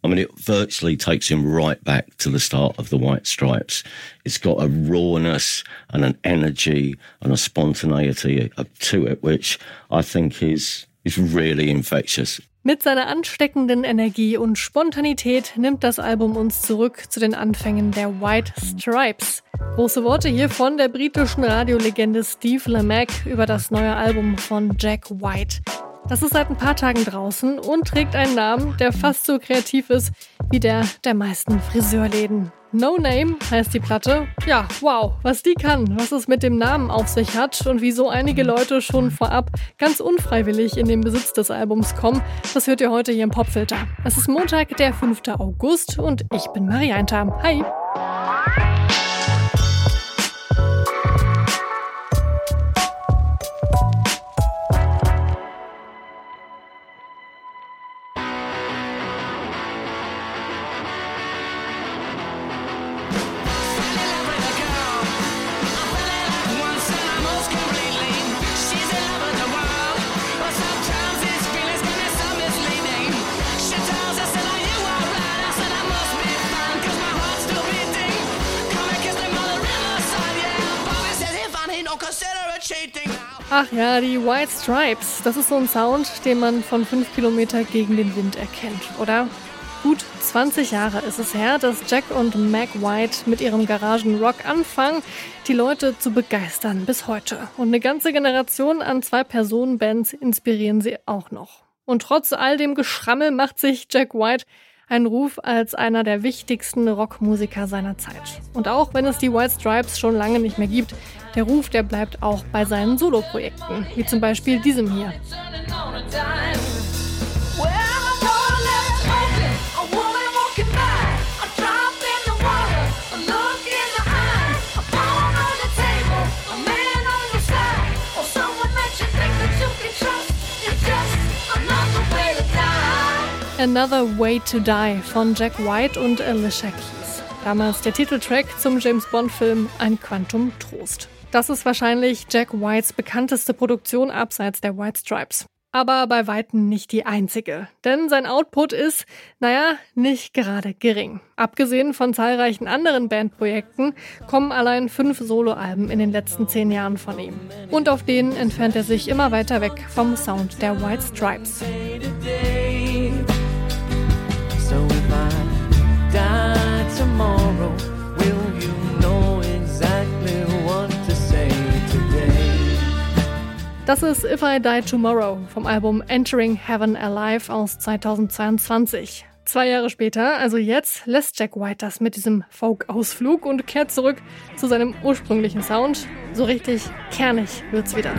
I mean, it virtually takes him right back to the start of the White Stripes. It's got a rawness and an energy and a spontaneity to it, which I think is really infectious. Mit seiner ansteckenden Energie und Spontanität nimmt das Album uns zurück zu den Anfängen der White Stripes. Große Worte hier von der britischen Radiolegende Steve Lamacq über das neue Album von Jack White. Das ist seit ein paar Tagen draußen und trägt einen Namen, der fast so kreativ ist wie der meisten Friseurläden. No Name heißt die Platte. Ja, wow, was die kann, was es mit dem Namen auf sich hat und wieso einige Leute schon vorab ganz unfreiwillig in den Besitz des Albums kommen, das hört ihr heute hier im Popfilter. Es ist Montag, der 5. August und ich bin Marianne Tam. Hi! Ach ja, die White Stripes, das ist so ein Sound, den man von 5 Kilometer gegen den Wind erkennt, oder? Gut 20 Jahre ist es her, dass Jack und Meg White mit ihrem Garagenrock anfangen, die Leute zu begeistern bis heute. Und eine ganze Generation an 2-Personen-Bands inspirieren sie auch noch. Und trotz all dem Geschrammel macht sich Jack White einen Ruf als einer der wichtigsten Rockmusiker seiner Zeit. Und auch wenn es die White Stripes schon lange nicht mehr gibt, der Ruf, der bleibt auch bei seinen Soloprojekten, wie zum Beispiel diesem hier. Another Way to Die von Jack White und Alicia Keys. Damals der Titeltrack zum James-Bond-Film Ein Quantum Trost. Das ist wahrscheinlich Jack Whites bekannteste Produktion abseits der White Stripes. Aber bei weitem nicht die einzige. Denn sein Output ist, nicht gerade gering. Abgesehen von zahlreichen anderen Bandprojekten kommen allein 5 Soloalben in den letzten 10 Jahren von ihm. Und auf denen entfernt er sich immer weiter weg vom Sound der White Stripes. So if I die tomorrow, will you know exactly what to say today? Das ist If I Die Tomorrow vom Album Entering Heaven Alive aus 2022. 2 Jahre später, also jetzt, lässt Jack White das mit diesem Folk-Ausflug und kehrt zurück zu seinem ursprünglichen Sound. So richtig kernig wird's wieder.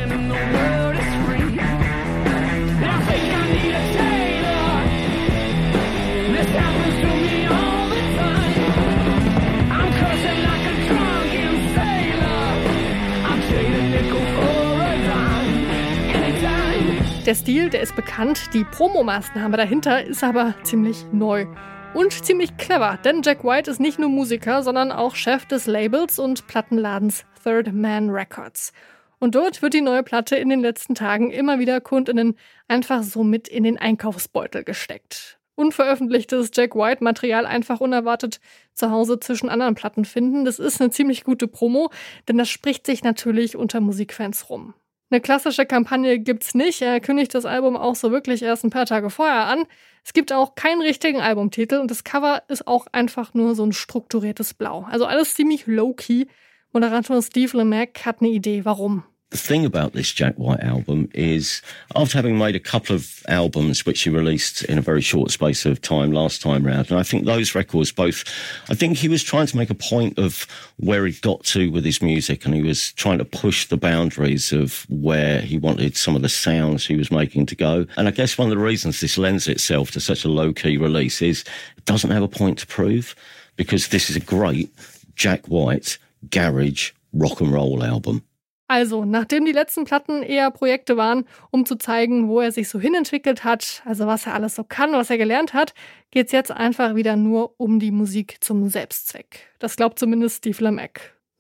Der Stil, der ist bekannt, die Promomaßnahme dahinter ist aber ziemlich neu. Und ziemlich clever, denn Jack White ist nicht nur Musiker, sondern auch Chef des Labels und Plattenladens Third Man Records. Und dort wird die neue Platte in den letzten Tagen immer wieder KundInnen einfach so mit in den Einkaufsbeutel gesteckt. Unveröffentlichtes Jack White-Material einfach unerwartet zu Hause zwischen anderen Platten finden, das ist eine ziemlich gute Promo, denn das spricht sich natürlich unter Musikfans rum. Eine klassische Kampagne gibt's nicht, er kündigt das Album auch so wirklich erst ein paar Tage vorher an. Es gibt auch keinen richtigen Albumtitel und das Cover ist auch einfach nur so ein strukturiertes Blau. Also alles ziemlich low-key. Moderator Steve Lamacq hat eine Idee, warum. The thing about this Jack White album is, after having made a couple of albums which he released in a very short space of time last time round, and I think those records both, I think he was trying to make a point of where he got to with his music, and he was trying to push the boundaries of where he wanted some of the sounds he was making to go. And I guess one of the reasons this lends itself to such a low-key release is it doesn't have a point to prove, because this is a great Jack White garage rock and roll album. Also, nachdem die letzten Platten eher Projekte waren, um zu zeigen, wo er sich so hinentwickelt hat, also was er alles so kann, was er gelernt hat, geht's jetzt einfach wieder nur um die Musik zum Selbstzweck. Das glaubt zumindest Steve Lamacq.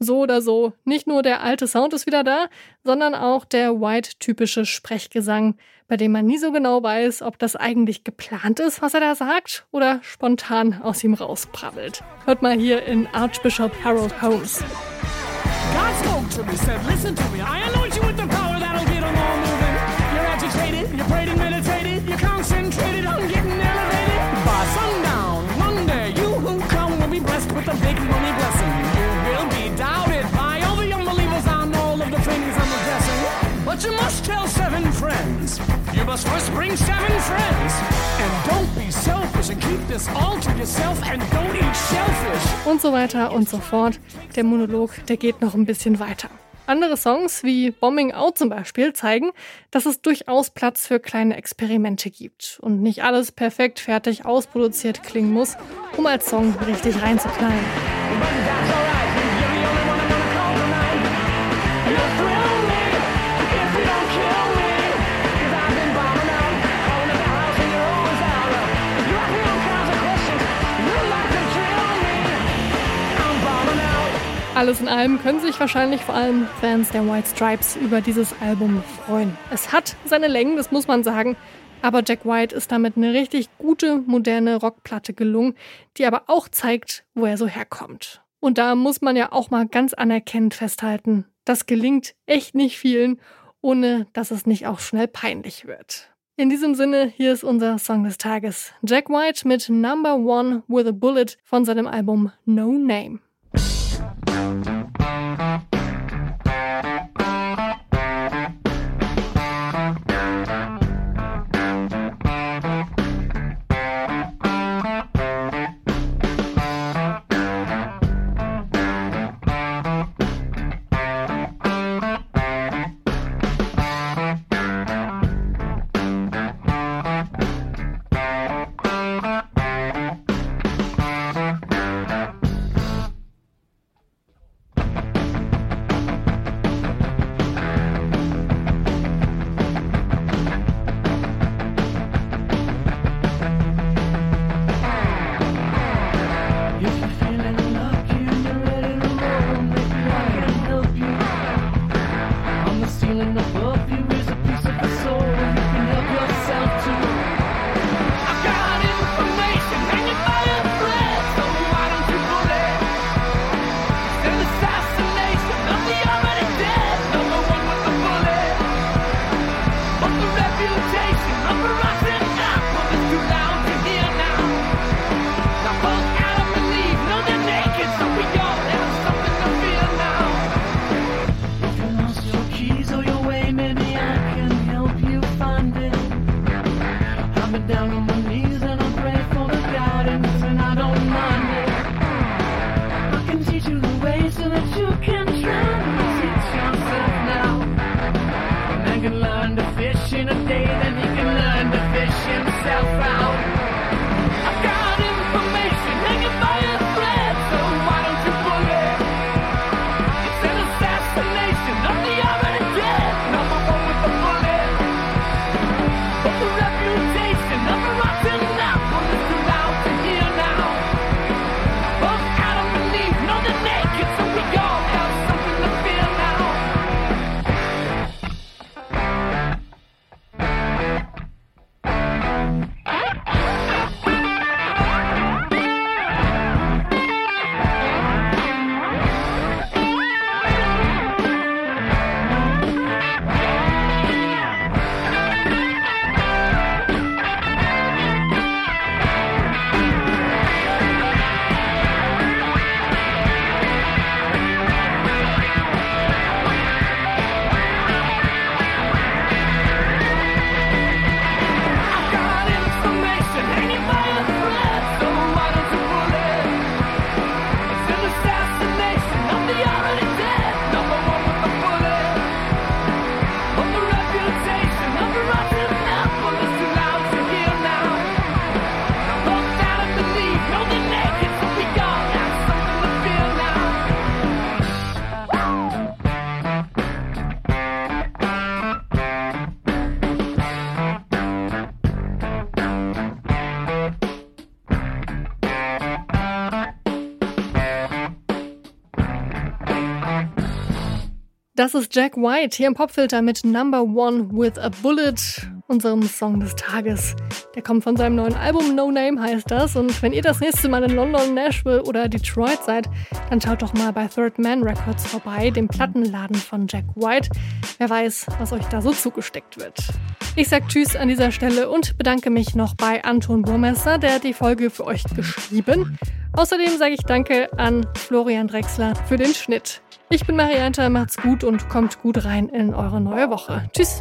So oder so, nicht nur der alte Sound ist wieder da, sondern auch der White-typische Sprechgesang, bei dem man nie so genau weiß, ob das eigentlich geplant ist, was er da sagt, oder spontan aus ihm rausprabbelt. Hört mal hier in Archbishop Harold Holmes. God spoke to me, said, listen to me, I anoint you with the power that'll get them all moving. You're agitated, you're prayed and meditated, you're concentrated on getting elevated. By sundown, Monday, you who come will be blessed with a big money blessing. You will be doubted by all the unbelievers on all of the things I'm addressing. But you must tell 7 friends. You must first bring 7 friends. And don't be selfish and keep this all to yourself and don't eat shellfish. Und so weiter und so fort. Der Monolog, der geht noch ein bisschen weiter. Andere Songs wie Bombing Out zum Beispiel zeigen, dass es durchaus Platz für kleine Experimente gibt und nicht alles perfekt fertig ausproduziert klingen muss, um als Song richtig reinzuknallen. Alles in allem können sich wahrscheinlich vor allem Fans der White Stripes über dieses Album freuen. Es hat seine Längen, das muss man sagen, aber Jack White ist damit eine richtig gute, moderne Rockplatte gelungen, die aber auch zeigt, wo er so herkommt. Und da muss man ja auch mal ganz anerkennend festhalten, das gelingt echt nicht vielen, ohne dass es nicht auch schnell peinlich wird. In diesem Sinne, hier ist unser Song des Tages. Jack White mit Number One with a Bullet von seinem Album No Name. Das ist Jack White hier im Popfilter mit Number One with a Bullet, unserem Song des Tages. Der kommt von seinem neuen Album No Name heißt das. Und wenn ihr das nächste Mal in London, Nashville oder Detroit seid, dann schaut doch mal bei Third Man Records vorbei, dem Plattenladen von Jack White. Wer weiß, was euch da so zugesteckt wird. Ich sag Tschüss an dieser Stelle und bedanke mich noch bei Anton Burmester, der hat die Folge für euch geschrieben. Außerdem sage ich Danke an Florian Drexler für den Schnitt. Ich bin Marianta, macht's gut und kommt gut rein in eure neue Woche. Tschüss!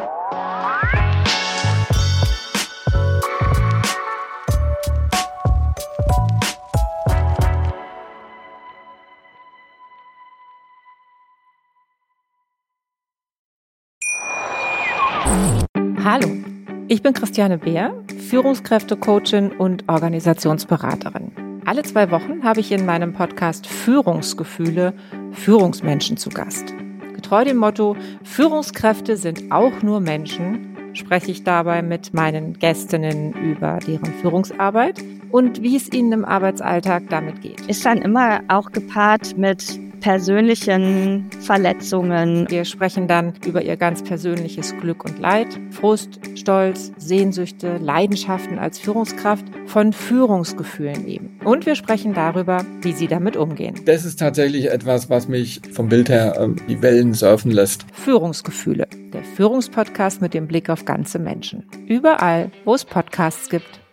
Hallo, ich bin Christiane Beer, Führungskräftecoachin und Organisationsberaterin. Alle 2 Wochen habe ich in meinem Podcast Führungsgefühle Führungsmenschen zu Gast. Getreu dem Motto, Führungskräfte sind auch nur Menschen, spreche ich dabei mit meinen Gästinnen über deren Führungsarbeit und wie es ihnen im Arbeitsalltag damit geht. Ist dann immer auch gepaart mit persönlichen Verletzungen. Wir sprechen dann über ihr ganz persönliches Glück und Leid, Frust, Stolz, Sehnsüchte, Leidenschaften als Führungskraft, von Führungsgefühlen eben. Und wir sprechen darüber, wie sie damit umgehen. Das ist tatsächlich etwas, was mich vom Bild her die Wellen surfen lässt. Führungsgefühle, der Führungspodcast mit dem Blick auf ganze Menschen. Überall, wo es Podcasts gibt.